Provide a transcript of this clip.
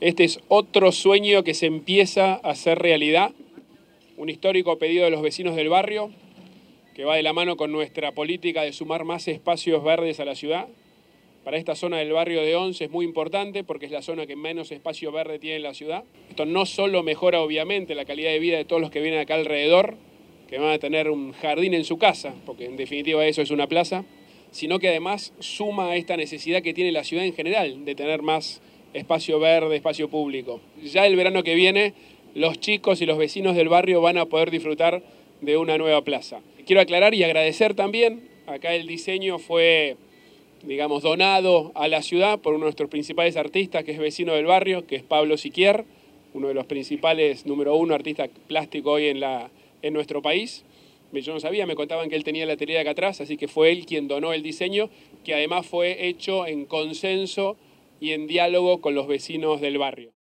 Este es otro sueño que se empieza a hacer realidad, un histórico pedido de los vecinos del barrio, que va de la mano con nuestra política de sumar más espacios verdes a la ciudad. Para esta zona del barrio de Once es muy importante porque es la zona que menos espacio verde tiene en la ciudad. Esto no solo mejora obviamente la calidad de vida de todos los que vienen acá alrededor, que van a tener un jardín en su casa, porque en definitiva eso es una plaza, sino que además suma a esta necesidad que tiene la ciudad en general de tener más espacio verde, espacio público. Ya el verano que viene, los chicos y los vecinos del barrio van a poder disfrutar de una nueva plaza. Quiero aclarar y agradecer también, acá el diseño fue, digamos, donado a la ciudad por uno de nuestros principales artistas, que es vecino del barrio, que es Pablo Siquier, uno de los principales, número uno, artista plástico hoy en nuestro país. Yo no sabía, me contaban que él tenía la atelier acá atrás, así que fue él quien donó el diseño, que además fue hecho en consenso y en diálogo con los vecinos del barrio.